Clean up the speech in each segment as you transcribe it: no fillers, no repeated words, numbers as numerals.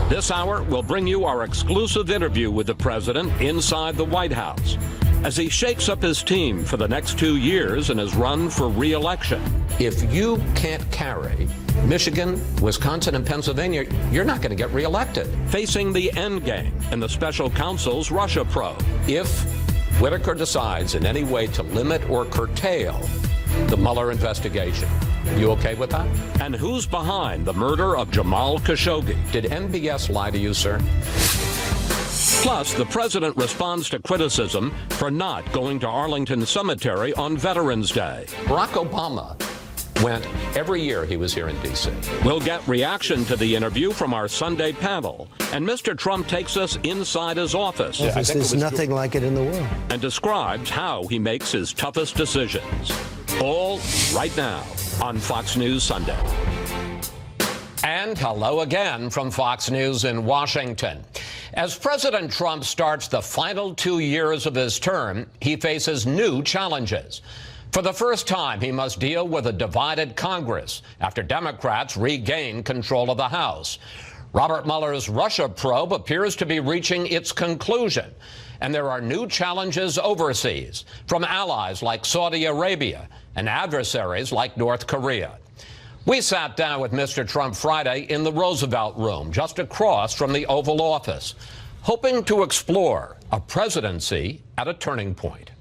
This hour, we'll bring you our exclusive interview with the president inside the White House as he shakes up his team for the next 2 years in his run for re-election. If you can't carry Michigan, Wisconsin, and Pennsylvania, you're not going to get reelected. Facing the endgame in the special counsel's Russia probe. If Whitaker decides in any way to limit or curtail the Mueller investigation, you okay with that? And who's behind the murder of Jamal Khashoggi? Did MBS lie to you, sir? Plus, the president responds to criticism for not going to Arlington Cemetery on Veterans Day. Barack Obama went every year he was here in D.C. We'll get reaction to the interview from our Sunday panel. And Mr. Trump takes us inside his office. There's nothing like it in the world. And describes how he makes his toughest decisions. All right now on Fox News Sunday. And hello again from Fox News in Washington. As President Trump starts the final 2 years of his term, he faces new challenges. For the first time, he must deal with a divided Congress after Democrats regain control of the House. Robert Mueller's Russia probe appears to be reaching its conclusion, and there are new challenges overseas from allies like Saudi Arabia and adversaries like North Korea. We sat down with Mr. Trump Friday in the Roosevelt Room, just across from the Oval Office, hoping to explore a presidency at a turning point.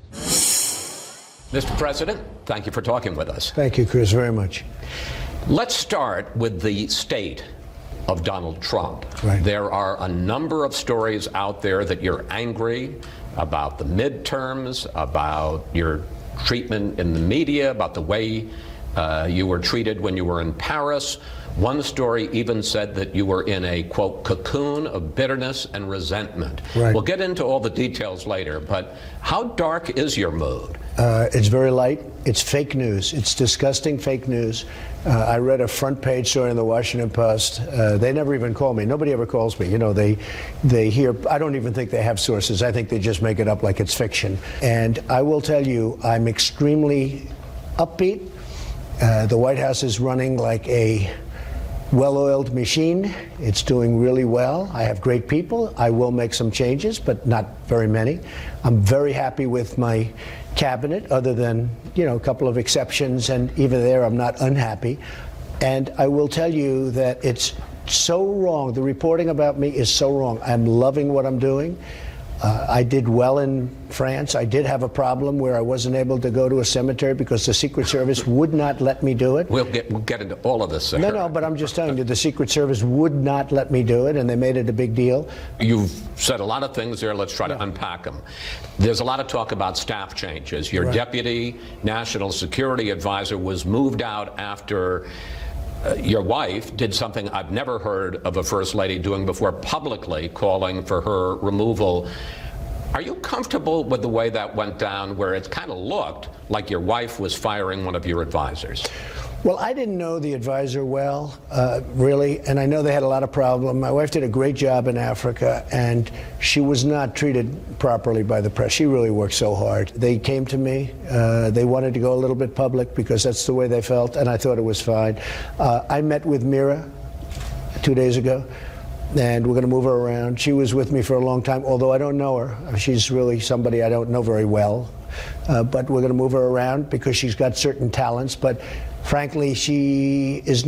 Mr. President, thank you for talking with us. Thank you, Chris, very much. Let's start with the state of Donald Trump. Right. There are a number of stories out there that you're angry about the midterms, about your treatment in the media, about the way you were treated when you were in Paris. One story even said that you were in a, quote, cocoon of bitterness and resentment. Right. We'll get into all the details later, but how dark is your mood? It's very light. It's fake news. It's disgusting fake news. I read a front page story in the Washington Post. They never even call me. Nobody ever calls me. You know, they hear, I don't even think they have sources. I think they just make it up like it's fiction. And I will tell you, I'm extremely upbeat. The White House is running like a well-oiled machine. It's doing really well. I have great people. I will make some changes, but not very many. I'm very happy with my cabinet, other than, you know, a couple of exceptions, and even there I'm not unhappy. And I will tell you that it's so wrong. The reporting about me is so wrong. I'm loving what I'm doing. I did well in France. I did have a problem where I wasn't able to go to a cemetery because the Secret Service would not let me do it. We'll get into all of this, sir. No, but I'm just telling you, the Secret Service would not let me do it, and they made it a big deal. You've said a lot of things there. Let's try to unpack them. There's a lot of talk about staff changes. Your deputy national security advisor was moved out after your wife did something I've never heard of a first lady doing before, publicly calling for her removal. Are you comfortable with the way that went down, where it kind of looked like your wife was firing one of your advisors? Well, I didn't know the advisor well, really, and I know they had a lot of problems. My wife did a great job in Africa, and she was not treated properly by the press. She really worked so hard. They came to me. They wanted to go a little bit public because that's the way they felt, and I thought it was fine. I met with Mira 2 days ago, and we're going to move her around. She was with me for a long time, although I don't know her. She's really somebody I don't know very well, but we're going to move her around because she's got certain talents, but frankly, she'll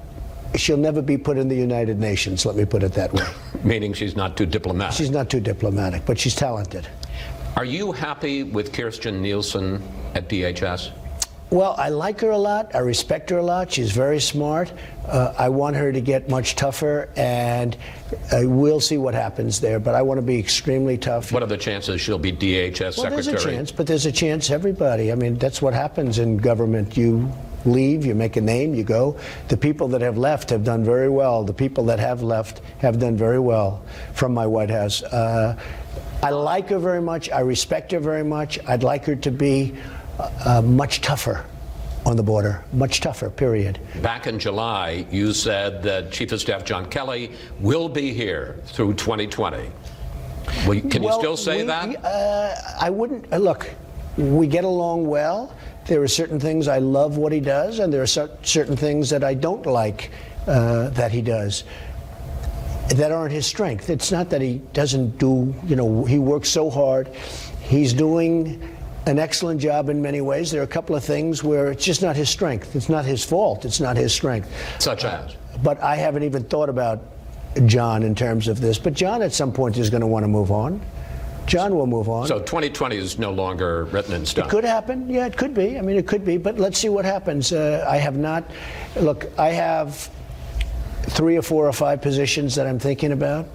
never be put in the United Nations, let me put it that way. Meaning she's not too diplomatic. She's not too diplomatic, but she's talented. Are you happy with Kirstjen Nielsen at DHS? Well, I like her a lot. I respect her a lot. She's very smart. I want her to get much tougher, and we'll see what happens there. But I want to be extremely tough. What are the chances she'll be DHS secretary? There's a chance, but there's a chance everybody. I mean, that's what happens in government. You leave, you make a name, you go. The people that have left have done very well. The people that have left have done very well from my White House. I like her very much. I respect her very much. I'd like her to be much tougher on the border, much tougher, period. Back in July, you said that Chief of Staff John Kelly will be here through 2020. Can you still say that? I wouldn't. Look, we get along well. There are certain things I love what he does, and there are certain things that I don't like that he does. that aren't his strength. It's not that he doesn't do, he works so hard. He's doing an excellent job in many ways. There are a couple of things where it's just not his strength. It's not his fault. It's not his strength. Such as? But I haven't even thought about John in terms of this. But John at some point is going to want to move on. John will move on. So 2020 is no longer written in stone. It could happen. Yeah, it could be. I mean, it could be. But let's see what happens. I have not. Look, I have 3 or 4 or 5 positions that I'm thinking about.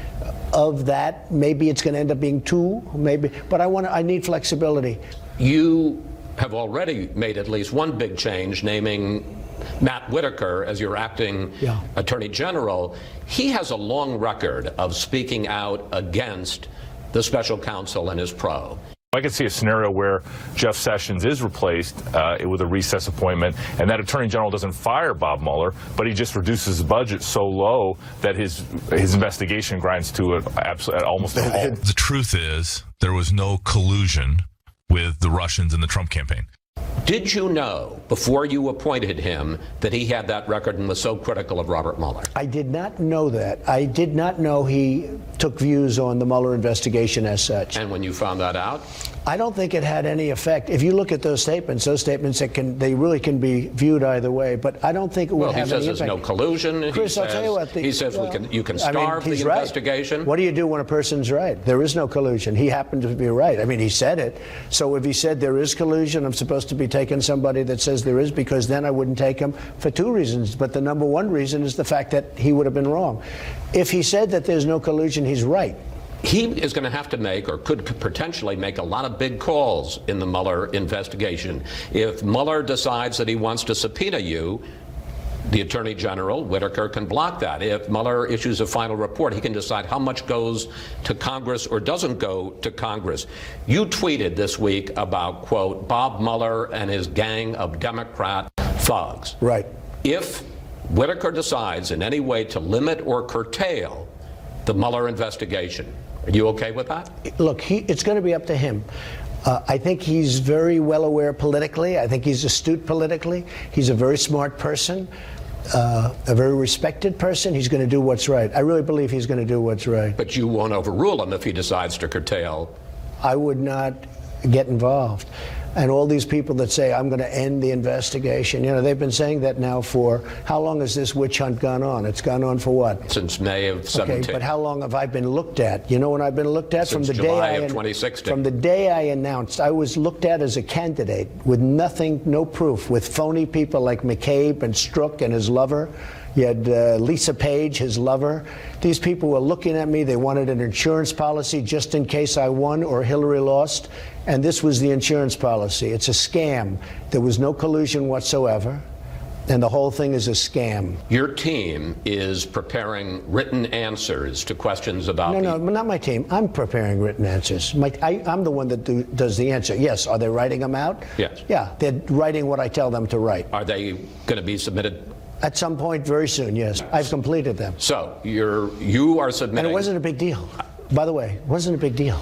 Of that, maybe it's going to end up being 2, maybe. But I need flexibility. You have already made at least one big change, naming Matt Whitaker as your acting Attorney General. He has a long record of speaking out against the special counsel and his probe. I could see a scenario where Jeff Sessions is replaced with a recess appointment, and that Attorney General doesn't fire Bob Mueller, but he just reduces his budget so low that his investigation grinds to almost a halt. The truth is, there was no collusion with the Russians in the Trump campaign. Did you know, before you appointed him, that he had that record and was so critical of Robert Mueller? I did not know that. I did not know he took views on the Mueller investigation as such. And when you found that out? I don't think it had any effect. If you look at those statements they really can be viewed either way. But I don't think it would have any impact. Well, he says there's no collusion. Chris, I'll tell you what. He says you can starve the investigation. Right. What do you do when a person's right? There is no collusion. He happened to be right. I mean, he said it. So if he said there is collusion, I'm supposed to be taking somebody that says there is, because then I wouldn't take him for 2 reasons. But the number one reason is the fact that he would have been wrong. If he said that there's no collusion, he's right. He is going to have to make, or could potentially make, a lot of big calls in the Mueller investigation. If Mueller decides that he wants to subpoena you, the Attorney General, Whitaker, can block that. If Mueller issues a final report, he can decide how much goes to Congress or doesn't go to Congress. You tweeted this week about, quote, Bob Mueller and his gang of Democrat thugs. Right. If Whitaker decides in any way to limit or curtail the Mueller investigation, are you okay with that? Look, it's going to be up to him. I think he's very well aware politically. I think he's astute politically. He's a very smart person, a very respected person. He's going to do what's right. I really believe he's going to do what's right. But you won't overrule him if he decides to curtail. I would not get involved. And all these people that say, I'm going to end the investigation, they've been saying that now for, how long has this witch hunt gone on? It's gone on for what? Since May of 17. Okay, but how long have I been looked at? You know when I've been looked at? Since July of 2016. From the day I announced, I was looked at as a candidate with nothing, no proof, with phony people like McCabe and Strzok and his lover. You had Lisa Page, his lover. These people were looking at me. They wanted an insurance policy just in case I won or Hillary lost. And this was the insurance policy. It's a scam. There was no collusion whatsoever. And the whole thing is a scam. Your team is preparing written answers to questions about... No, not my team. I'm preparing written answers. I'm the one that does the answer. Yes. Are they writing them out? Yes. Yeah. They're writing what I tell them to write. Are they going to be submitted? At some point very soon, yes. I've completed them. So you are submitting... And it wasn't a big deal. By the way, it wasn't a big deal.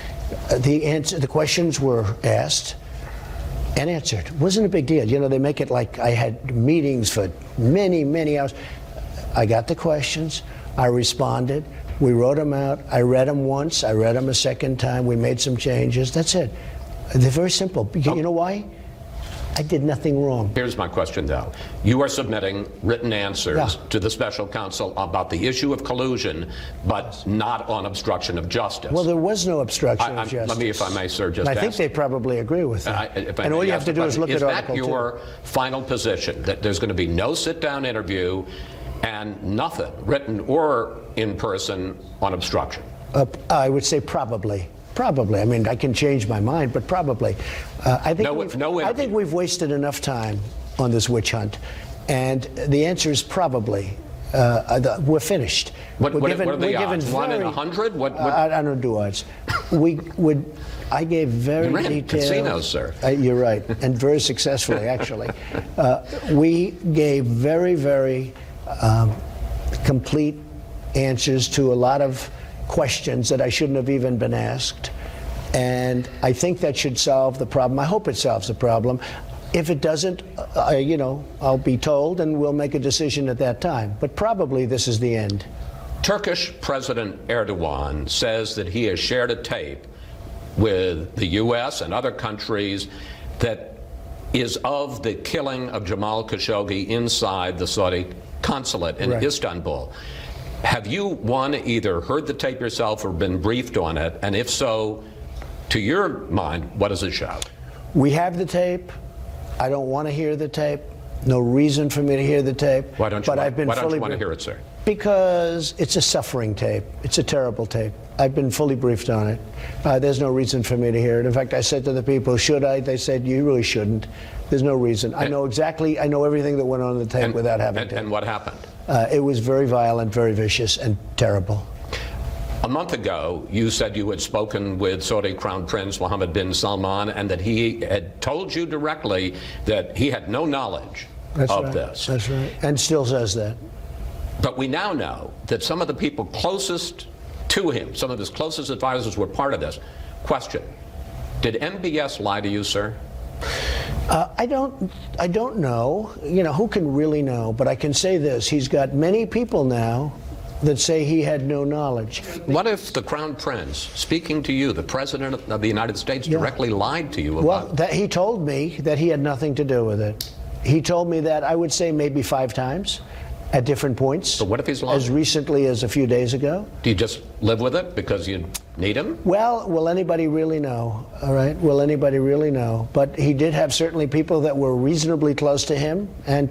The questions were asked and answered. It wasn't a big deal. They make it like I had meetings for many, many hours. I got the questions. I responded. We wrote them out. I read them once. I read them a second time. We made some changes. That's it. They're very simple. You know why? I did nothing wrong. Here's my question, though. You are submitting written answers to the special counsel about the issue of collusion, but not on obstruction of justice. Well, there was no obstruction of justice. Let me, if I may, sir, just I think they probably agree with that. And all you have to do is look at Article 2. Is that your final position, that there's going to be no sit-down interview and nothing, written or in person, on obstruction? I would say probably. Probably. I mean, I can change my mind, but probably. I think we've wasted enough time on this witch hunt, and the answer is probably. We're finished. What are the odds? 1 in 100? I don't do odds. I gave very detailed... casinos, sir. You're right, and very successfully, actually. We gave very, very complete answers to a lot of questions that I shouldn't have even been asked. And I think that should solve the problem. I hope it solves the problem. If it doesn't, I'll be told and we'll make a decision at that time. But probably this is the end. Turkish President Erdogan says that he has shared a tape with the U.S. and other countries that is of the killing of Jamal Khashoggi inside the Saudi consulate in Istanbul. Have you, one, either heard the tape yourself or been briefed on it? And if so, to your mind, what does it show? We have the tape. I don't want to hear the tape. No reason for me to hear the tape. Why don't you want to hear it, sir? Because it's a suffering tape. It's a terrible tape. I've been fully briefed on it. There's no reason for me to hear it. In fact, I said to the people, should I? They said, you really shouldn't. There's no reason. I know everything that went on the tape without having to. And what happened? It was very violent, very vicious, and terrible. A month ago, you said you had spoken with Saudi Crown Prince Mohammed bin Salman and that he had told you directly that he had no knowledge of this. That's right. And still says that. But we now know that some of the people closest to him, some of his closest advisors were part of this. Question, did MBS lie to you, sir? I don't know. You know, who can really know? But I can say this. He's got many people now that say he had no knowledge. What if the Crown Prince, speaking to you, the President of the United States, directly lied to you about it? Well, he told me that he had nothing to do with it. He told me that, I would say, maybe 5 times at different points. So what if he's lying? As recently as a few days ago. Do you just live with it because you need him? Well, will anybody really know? All right, will anybody really know? But he did have certainly people that were reasonably close to him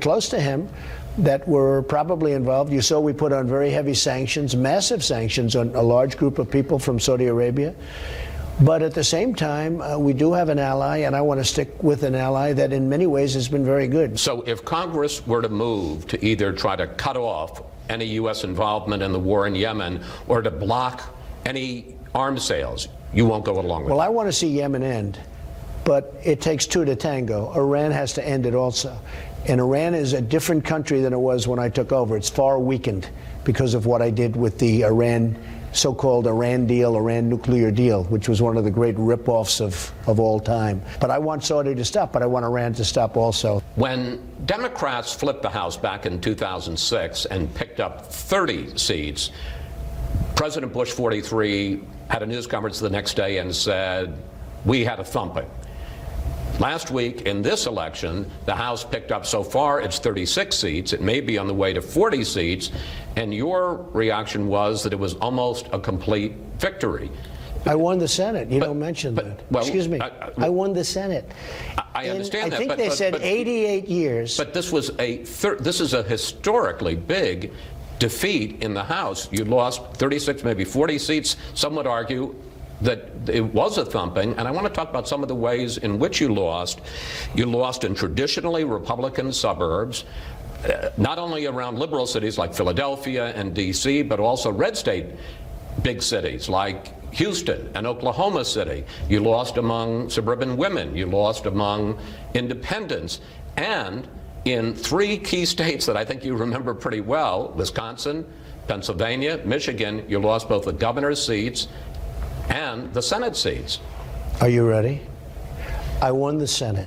that were probably involved. You saw we put on very heavy sanctions, massive sanctions on a large group of people from Saudi Arabia. But at the same time, we do have an ally, and I want to stick with an ally that in many ways has been very good. So if Congress were to move to either try to cut off any U.S. involvement in the war in Yemen or to block any arms sales, you won't go along with it? Well, I want to see Yemen end, but it takes 2 to tango. Iran has to end it also. And Iran is a different country than it was when I took over. It's far weakened because of what I did with the so-called Iran deal, Iran nuclear deal, which was one of the great rip-offs of all time. But I want Saudi to stop, but I want Iran to stop also. When Democrats flipped the House back in 2006 and picked up 30 seats, President Bush 43 had a news conference the next day and said, we had a thumping. Last week, in this election, the House picked up, so far, it's 36 seats. It may be on the way to 40 seats. And your reaction was that it was almost a complete victory. I won the Senate. You don't mention that. Well, excuse me. I won the Senate. I understand that. I think they said 88 years. But this was this is a historically big defeat in the House. You lost 36, maybe 40 seats. Some would argue that it was a thumping, and I want to talk about some of the ways in which you lost. You lost in traditionally Republican suburbs, not only around liberal cities like Philadelphia and D.C., but also red state big cities like Houston and Oklahoma City. You lost among suburban women. You lost among independents. And in 3 key states that I think you remember pretty well, Wisconsin, Pennsylvania, Michigan, you lost both the governor's seats and the Senate seats. Are you ready? I won the Senate.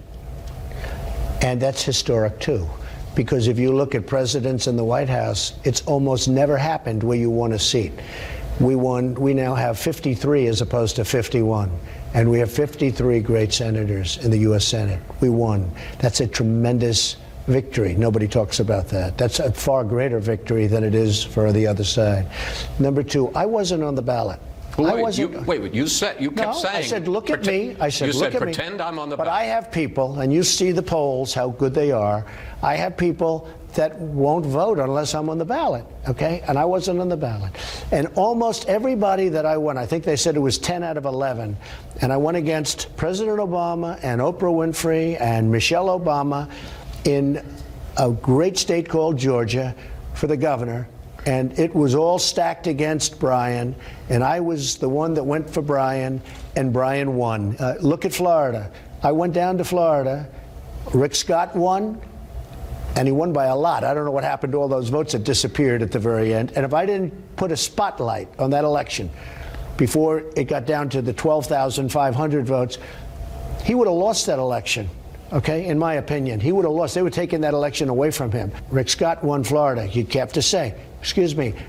And that's historic, too. Because if you look at presidents in the White House, it's almost never happened where you won a seat. We now have 53 as opposed to 51. And we have 53 great senators in the U.S. Senate. We won. That's a tremendous victory. Nobody talks about that. That's a far greater victory than it is for the other side. Number 2, I wasn't on the ballot. Wait, you kept saying. I said, look at me. I said, look at me. Pretend I'm on the ballot. But I have people, and you see the polls, how good they are. I have people that won't vote unless I'm on the ballot, okay? And I wasn't on the ballot. And almost everybody that I won, I think they said it was 10 out of 11, and I went against President Obama and Oprah Winfrey and Michelle Obama in a great state called Georgia for the governor. And it was all stacked against Brian, and I was the one that went for Brian, and Brian won. Look at Florida. I went down to Florida. Rick Scott won, and he won by a lot. I don't know what happened to all those votes that disappeared at the very end. And if I didn't put a spotlight on that election before it got down to the 12,500 votes, he would have lost that election. Okay, in my opinion, he would have lost. They would have taken that election away from him. Rick Scott won Florida. You'd have to say, excuse me,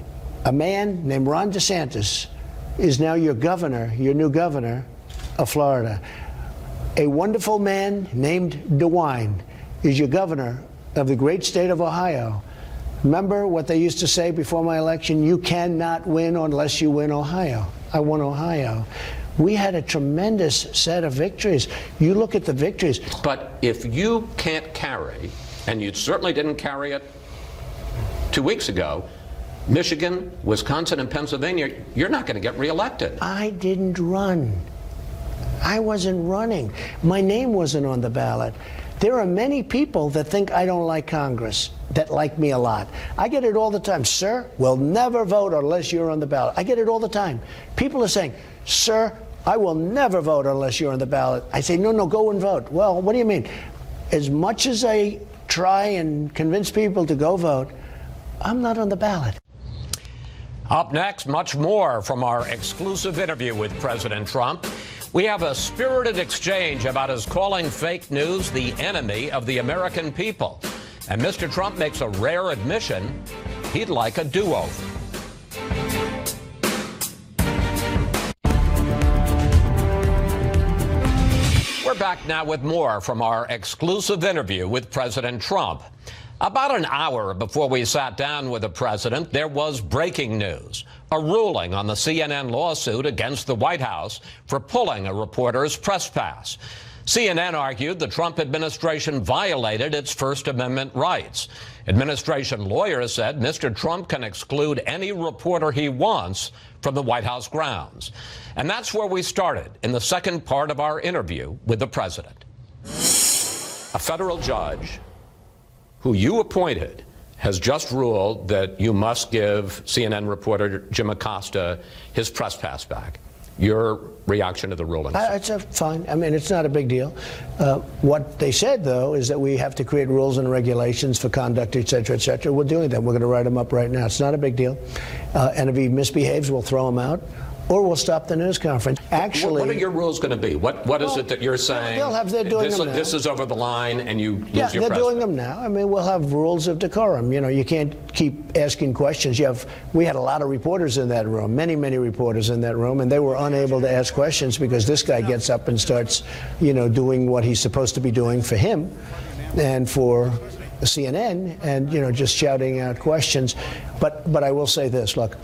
A man named Ron DeSantis is now your governor, your new governor of Florida. A wonderful man named DeWine is your governor of the great state of Ohio. Remember what they used to say before my election? You cannot win unless you win Ohio. I won Ohio. We had a tremendous set of victories. You look at the victories. But if you can't carry, and you certainly didn't carry it 2 weeks ago, Michigan, Wisconsin, and Pennsylvania, you're not going to get reelected. I didn't run. I wasn't running. My name wasn't on the ballot. There are many people that think I don't like Congress, that like me a lot. I get it all the time. Sir, we'll never vote unless you're on the ballot. I get it all the time. People are saying, sir, I will never vote unless you're on the ballot. I say, no, no, go and vote. Well, what do you mean? As much as I try and convince people to go vote, I'm not on the ballot. Up next, much more from our exclusive interview with President Trump. We have a spirited exchange about his calling fake news the enemy of the American people. And Mr. Trump makes a rare admission he'd like a do-over. We're back now with more from our exclusive interview with President Trump. About an hour before we sat down with the president, there was breaking news, a ruling on the CNN lawsuit against the White House for pulling a reporter's press pass. CNN argued the Trump administration violated its First Amendment rights. Administration lawyers said Mr. Trump can exclude any reporter he wants from the White House grounds. And that's where we started in the second part of our interview with the president. A federal judge who you appointed has just ruled that you must give CNN reporter Jim Acosta his press pass back. Your reaction to the ruling? It's fine. I mean, it's not a big deal. What they said, though, is that we have to create rules and regulations for conduct, et cetera, et cetera. We're doing that. We're going to write them up right now. It's not a big deal. And if he misbehaves, we'll throw him out. Or we'll stop the news conference. Actually, what are your rules going to be? What is it that you're saying? They're doing them now. This is over the line, and you lose your they're press doing pass. them now. I mean, we'll have rules of decorum. You know, you can't keep asking questions. We had a lot of reporters in that room, many reporters in that room, and they were unable to ask questions because this guy gets up and starts, doing what he's supposed to be doing for him and for CNN, and just shouting out questions. But I will say this: look.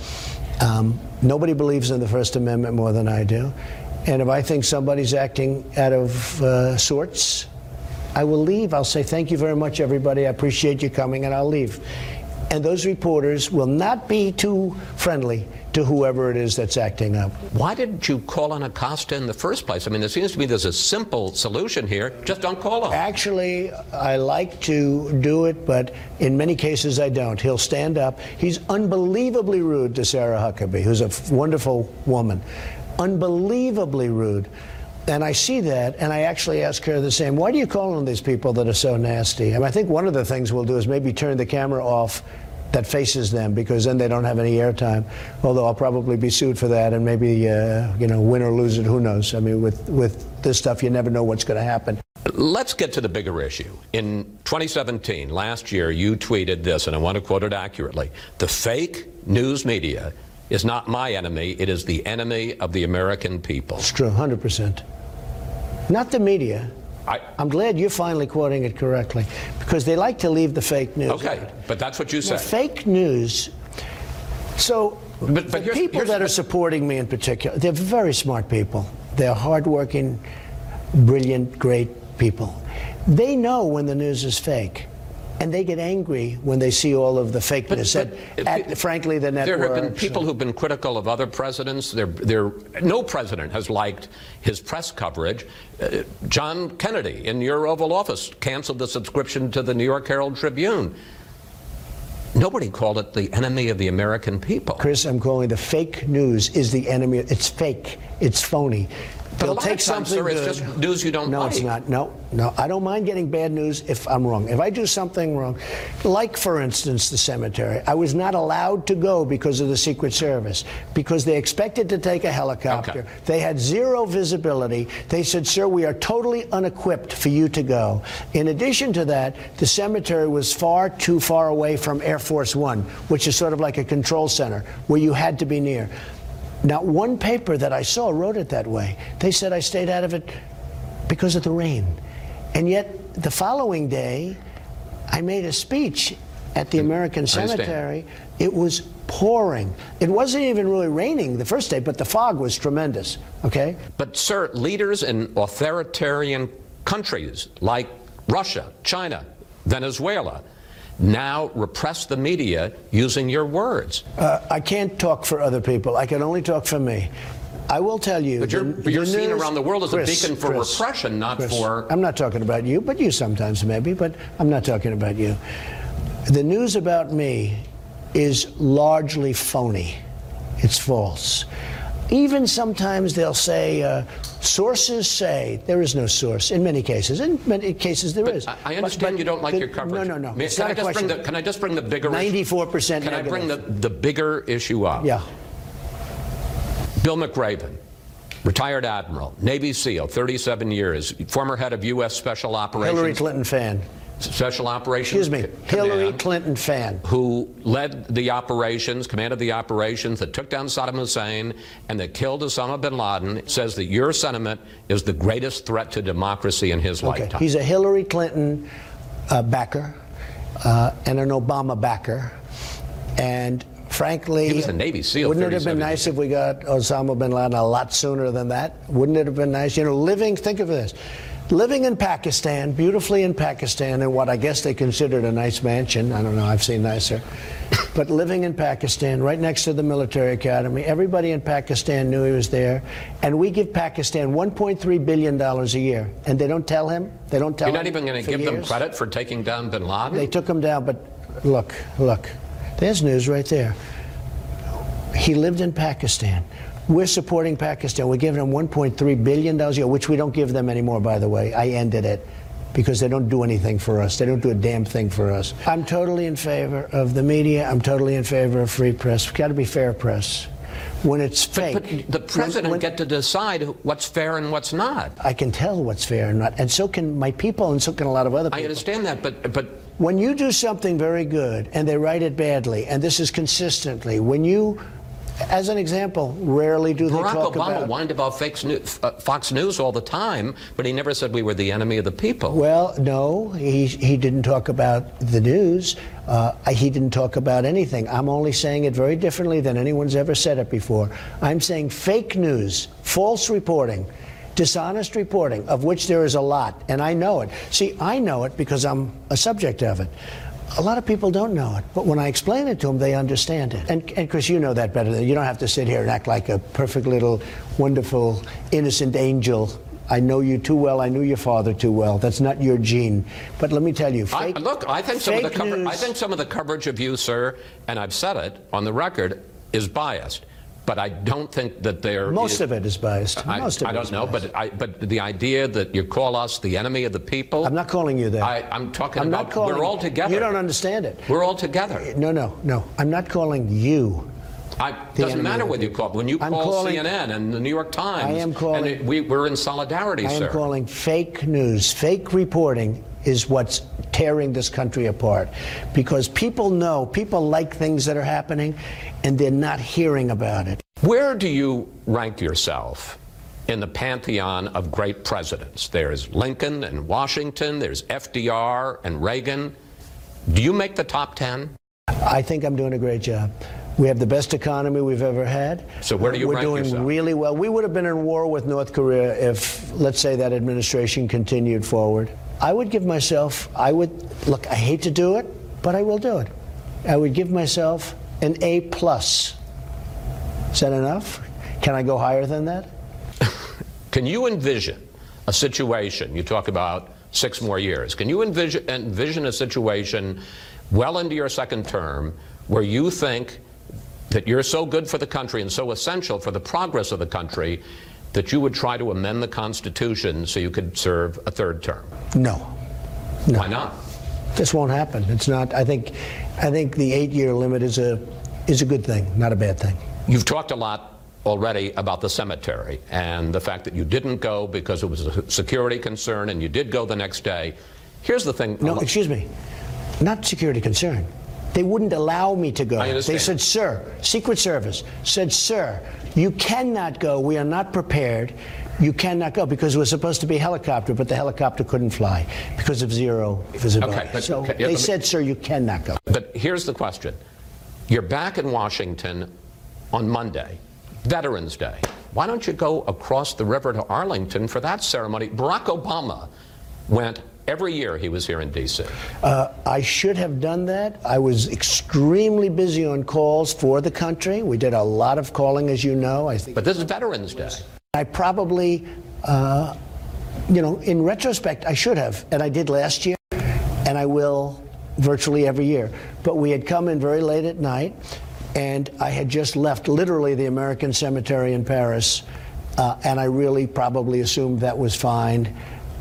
Nobody believes in the First Amendment more than I do. And if I think somebody's acting out of sorts, I will leave. I'll say, thank you very much, everybody. I appreciate you coming, and I'll leave. And those reporters will not be too friendly to whoever it is that's acting up. Why didn't you call on Acosta in the first place? I mean, it seems to me there's a simple solution here. Just don't call him. Actually, I like to do it, but in many cases I don't. He'll stand up. He's unbelievably rude to Sarah Huckabee, who's a wonderful woman. Unbelievably rude. And I see that, and I actually ask her the same. Why do you call on these people that are so nasty? And I think one of the things we'll do is maybe turn the camera off that faces them, because then they don't have any airtime. Although I'll probably be sued for that, and maybe win or lose it. Who knows? I mean, with this stuff, you never know what's going to happen. Let's get to the bigger issue. In 2017, last year, you tweeted this, and I want to quote it accurately: "The fake news media is not my enemy; it is the enemy of the American people." It's true, 100%. Not the media. I'm glad you're finally quoting it correctly, because they like to leave the fake news. Okay, but that's what you said. Fake news. So but the people that are supporting me in particular, they're very smart people. They're hardworking, brilliant, great people. They know when the news is fake. And they get angry when they see all of the fakeness. Frankly, the networks. There have been people who've been critical of other presidents. No president has liked his press coverage. John Kennedy, in your Oval Office, canceled the subscription to the New York Herald Tribune. Nobody called it the enemy of the American people. Chris, I'm calling the fake news is the enemy. It's fake. It's phony. They'll a lot take of times, something sir, it's good. just news you don't No, like. it's not. No, I don't mind getting bad news if I'm wrong. If I do something wrong, like, for instance, the cemetery, I was not allowed to go because of the Secret Service, because they expected to take a helicopter. Okay. They had zero visibility. They said, sir, we are totally unequipped for you to go. In addition to that, the cemetery was far too far away from Air Force One, which is sort of like a control center where you had to be near. Not one paper that I saw wrote it that way. They said I stayed out of it because of the rain. And yet, the following day, I made a speech at the American Cemetery. It was pouring. It wasn't even really raining the first day, but the fog was tremendous, okay? But, sir, leaders in authoritarian countries like Russia, China, Venezuela, now repress the media using your words. I can't talk for other people. I can only talk for me. I will tell you. But you're seen around the world as a beacon for Chris, repression, not Chris, for... I'm not talking about you, but you sometimes maybe, but I'm not talking about you. The news about me is largely phony. It's false. Even sometimes they'll say, sources say. There is no source in many cases. In many cases there is. I understand you don't like your coverage. No. Can I just bring the bigger 94% Can I bring negative. the bigger issue up? Yeah. Bill McRaven, retired admiral, Navy SEAL, 37 years, former head of U.S. Special Operations. Hillary Clinton fan. Special Operations. Excuse me, Command, Hillary Clinton fan. who led the operations, commanded the operations that took down Saddam Hussein and that killed Osama bin Laden, says that your sentiment is the greatest threat to democracy in his Okay, lifetime. he's a Hillary Clinton backer and an Obama backer, and frankly, He was a Navy SEAL. wouldn't it have been 37 nice if we got Osama bin Laden a lot sooner than that? Wouldn't it have been nice? You know, think of this. Living in Pakistan, beautifully in Pakistan, in what I guess they considered a nice mansion. I don't know, I've seen nicer. But living in Pakistan, right next to the military academy, everybody in Pakistan knew he was there. And we give Pakistan $1.3 billion a year. And they don't tell him. They don't tell him. You're not even going to for give them years. credit for taking down bin Laden? They took him down, but look. There's news right there. He lived in Pakistan. We're supporting Pakistan. We're giving them $1.3 billion a year, which we don't give them anymore, by the way. I ended it because they don't do anything for us. They don't do a damn thing for us. I'm totally in favor of the media. I'm totally in favor of free press. We've got to be fair press. When it's fake. But the president get to decide what's fair and what's not. I can tell what's fair and not. And so can my people, and so can a lot of other people. I understand that, but when you do something very good and they write it badly, and this is consistently, when you, as an example, rarely do they Barack talk Obama about... whined about Fox News all the time, but he never said we were the enemy of the people. Well, no, he didn't talk about the news. He didn't talk about anything. I'm only saying it very differently than anyone's ever said it before. I'm saying fake news, false reporting, dishonest reporting, of which there is a lot, and I know it. See, I know it because I'm a subject of it. A lot of people don't know it, but when I explain it to them, they understand it. And Chris, you know that better than you don't have to sit here and act like a perfect little, wonderful, innocent angel. I know you too well. I knew your father too well. That's not your gene. But let me tell you, I think some of the news, coverage of you, sir, and I've said it on the record, is biased. But I don't think that most of it is biased. Most of I it don't is know, biased. but the idea that you call us the enemy of the people. I'm not calling you that. I'm talking I'm about not calling, we're all together. You don't understand it. We're all together. No. I'm not calling you. Doesn't matter whether you call. When you call CNN and the New York Times, I am calling, and we're in solidarity, sir. I am calling fake news, fake reporting is what's tearing this country apart, because people like things that are happening, and they're not hearing about it. Where do you rank yourself in the pantheon of great presidents? There's Lincoln and Washington, there's FDR and Reagan. Do you make the top 10? I think I'm doing a great job. We have the best economy we've ever had. So where do you rank yourself? We're doing really well. We would have been in war with North Korea if, let's say, that administration continued forward. I would give myself, look, I hate to do it, but I will do it. I would give myself an A+. Is that enough? Can I go higher than that? Can you envision a situation, you talk about 6 more years, can you envision a situation well into your second term where you think that you're so good for the country and so essential for the progress of the country that you would try to amend the Constitution so you could serve a third term? No. Why not? This won't happen. It's not. I think the 8-year limit is a good thing, not a bad thing. You've talked a lot already about the cemetery and the fact that you didn't go because it was a security concern, and you did go the next day. Here's the thing. No, excuse me. Not security concern. They wouldn't allow me to go. I understand. They said, sir, Secret Service said, sir, you cannot go. We are not prepared. You cannot go, because it was supposed to be a helicopter, but the helicopter couldn't fly because of zero visibility. Okay, but, so okay, yeah, they said, sir, you cannot go. But here's the question. You're back in Washington on Monday, Veterans Day. Why don't you go across the river to Arlington for that ceremony? Barack Obama went every year he was here in D.C. I should have done that. I was extremely busy on calls for the country. We did a lot of calling, as you know. I think. But this is Veterans Day. I probably, in retrospect, I should have, and I did last year, and I will virtually every year. But we had come in very late at night, and I had just left literally the American Cemetery in Paris, and I really probably assumed that was fine.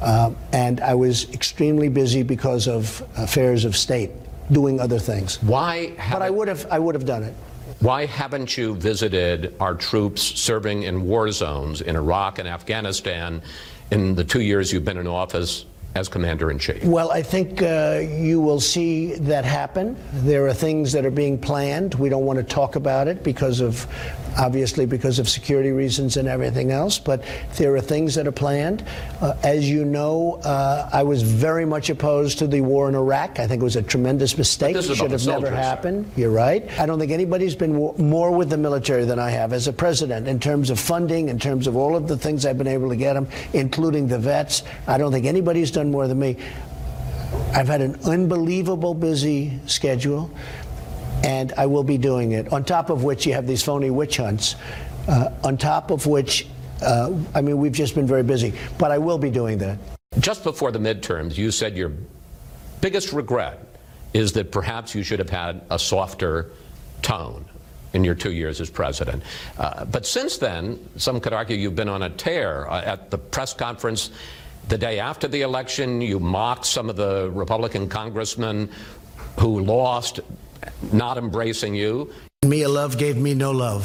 And I was extremely busy because of affairs of state, doing other things. Why? But I would have done it. Why haven't you visited our troops serving in war zones in Iraq and Afghanistan in the 2 years you've been in office as Commander-in-Chief? Well, I think you will see that happen. There are things that are being planned. We don't want to talk about it obviously because of security reasons and everything else, but there are things that are planned. As you know, I was very much opposed to the war in Iraq. I think it was a tremendous mistake. It should have never happened. You're right. I don't think anybody's been more with the military than I have as a president in terms of funding, in terms of all of the things I've been able to get them, including the vets. I don't think anybody's done more than me. I've had an unbelievable busy schedule, and I will be doing it. On top of which, you have these phony witch hunts. On top of which, we've just been very busy. But I will be doing that. Just before the midterms, you said your biggest regret is that perhaps you should have had a softer tone in your 2 years as president. But since then, some could argue you've been on a tear. At the press conference the day after the election, you mocked some of the Republican congressmen who lost, not embracing you. Mia Love gave me no love,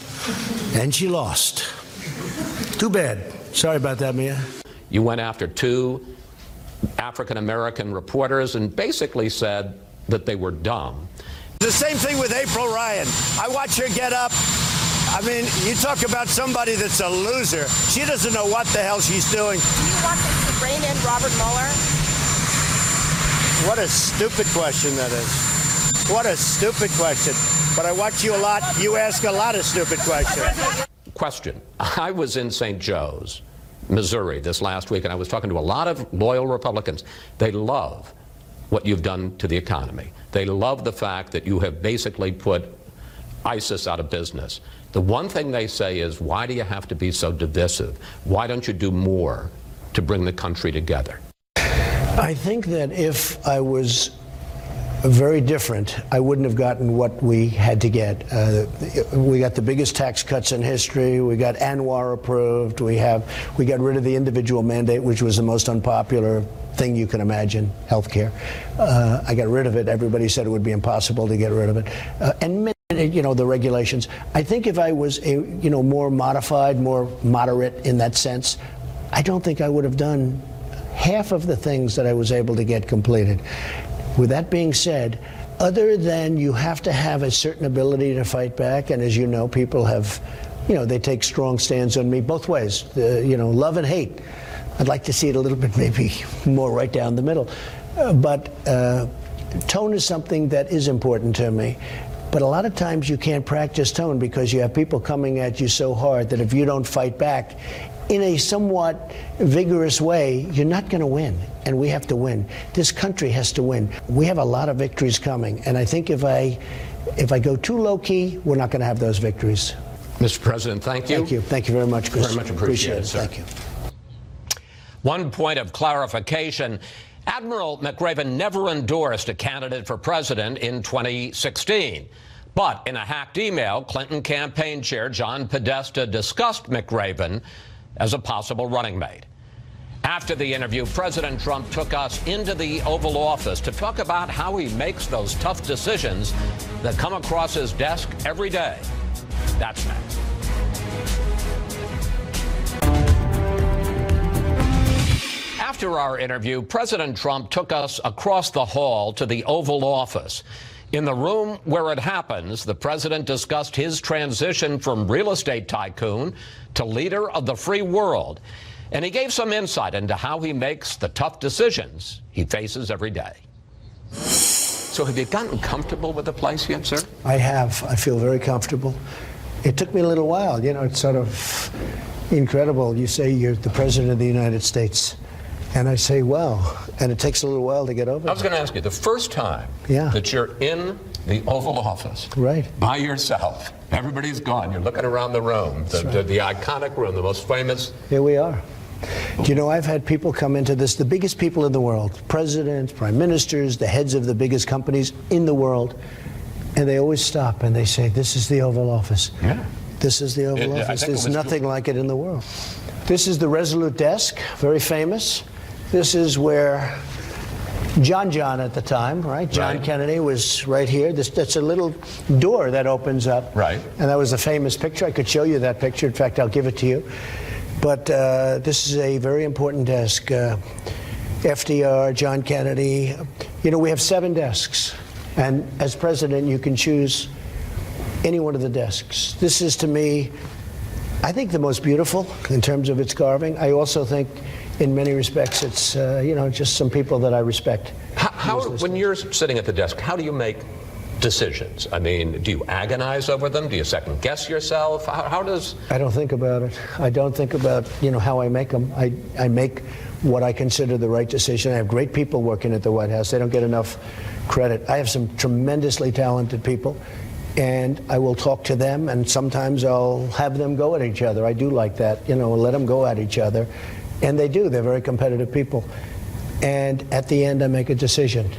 and she lost. Too bad. Sorry about that, Mia. You went after 2 African-American reporters and basically said that they were dumb. The same thing with April Ryan. I watch her get up. I mean, you talk about somebody that's a loser. She doesn't know what the hell she's doing. Do you want them to rein in Robert Mueller? What a stupid question that is. What a stupid question. But I watch you a lot. You ask a lot of stupid questions. Question. I was in St. Joe's, Missouri this last week, and I was talking to a lot of loyal Republicans. They love what you've done to the economy. They love the fact that you have basically put ISIS out of business. The one thing they say is, why do you have to be so divisive? Why don't you do more to bring the country together? I think that if I was very different, I wouldn't have gotten what we had to get. We got the biggest tax cuts in history. We got Anwar approved. We got rid of the individual mandate, which was the most unpopular thing you can imagine, healthcare. I got rid of it. Everybody said it would be impossible to get rid of it. And the regulations. I think if I was more modified, more moderate in that sense, I don't think I would have done half of the things that I was able to get completed. With that being said, other than you have to have a certain ability to fight back, and as you know, people have, they take strong stands on me both ways, love and hate. I'd like to see it a little bit maybe more right down the middle. But tone is something that is important to me. But a lot of times you can't practice tone because you have people coming at you so hard that if you don't fight back in a somewhat vigorous way, you're not going to win. And we have to win. This country has to win. We have a lot of victories coming. And I think if I go too low key, we're not going to have those victories. Mr. President, thank you. Thank you. Thank you very much, Chris. Very much appreciated, sir. Thank you. One point of clarification. Admiral McRaven never endorsed a candidate for president in 2016. But in a hacked email, Clinton campaign chair John Podesta discussed McRaven as a possible running mate. After the interview, President Trump took us into the Oval Office to talk about how he makes those tough decisions that come across his desk every day. That's next. After our interview, President Trump took us across the hall to the Oval Office. In the room where it happens, the president discussed his transition from real estate tycoon to leader of the free world. And he gave some insight into how he makes the tough decisions he faces every day. So have you gotten comfortable with the place yet, sir? I have. I feel very comfortable. It took me a little while. You know, it's sort of incredible. You say you're the President of the United States. And I say, wow. And it takes a little while to get over I was that. going to ask you, the first time Yeah. that you're in the Oval Office Right. by yourself, everybody's gone, you're looking around the room, the iconic room, the most famous. Here we are. Do you know, I've had people come into this, the biggest people in the world, presidents, prime ministers, the heads of the biggest companies in the world, and they always stop and they say, this is the Oval Office. Yeah. This is the Oval I Office. think it There's was nothing like it in the world. This is the Resolute Desk, very famous. This is where John at the time, right? John Right. Kennedy was right here. That's a little door that opens up. Right. And that was a famous picture. I could show you that picture. In fact, I'll give it to you. But this is a very important desk. FDR, John Kennedy. You know, we have 7 desks. And as president, you can choose any one of the desks. This is, to me, I think the most beautiful in terms of its carving. I also think, in many respects, it's, you know, just some people that I respect. When you're sitting at the desk, how do you make decisions? I mean, do you agonize over them? Do you second guess yourself? How does... I don't think about it. I don't think about, you know, how I make them. I make what I consider the right decision. I have great people working at the White House. They don't get enough credit. I have some tremendously talented people, and I will talk to them, and sometimes I'll have them go at each other. I do like that, you know, let them go at each other. And they do. They're very competitive people. And at the end, I make a decision.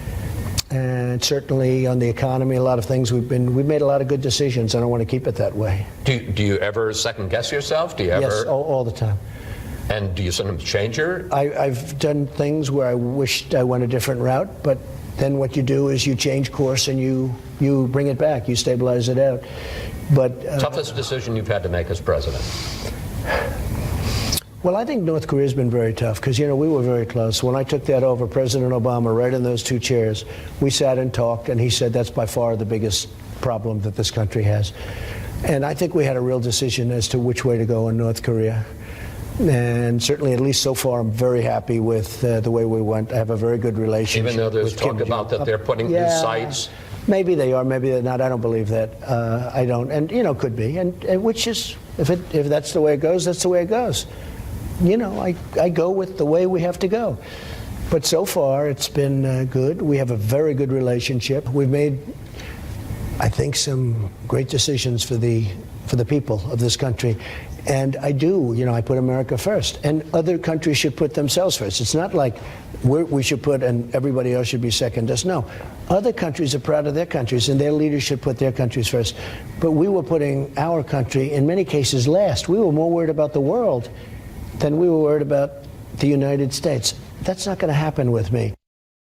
And certainly on the economy, a lot of things we've made a lot of good decisions, and I want to keep it that way. Do you ever second guess yourself? Do you ever... Yes, all the time. And do you sometimes change your... I've done things where I wished I went a different route, but then what you do is you change course and you bring it back, you stabilize it out. But Toughest decision you've had to make as president? well, I think North Korea's been very tough because, you know, we were very close. When I took that over, President Obama, right in those 2 chairs, we sat and talked, and he said that's by far the biggest problem that this country has. And I think we had a real decision as to which way to go in North Korea. And certainly, at least so far, I'm very happy with the way we went. I have a very good relationship. Even though there's with Kim talk about Jong-un. that they're putting new sites? Maybe they are, maybe they're not. I don't believe that. I don't. And, you know, could be. And which is, if that's the way it goes, that's the way it goes. You know, I go with the way we have to go. But so far, it's been good. We have a very good relationship. We've made, I think, some great decisions for the people of this country. And I do, you know, I put America first. And other countries should put themselves first. It's not like we should put and everybody else should be second us. No. Other countries are proud of their countries, and their leaders should put their countries first. But we were putting our country, in many cases, last. We were more worried about the world than we were worried about the United States. That's not going to happen with me.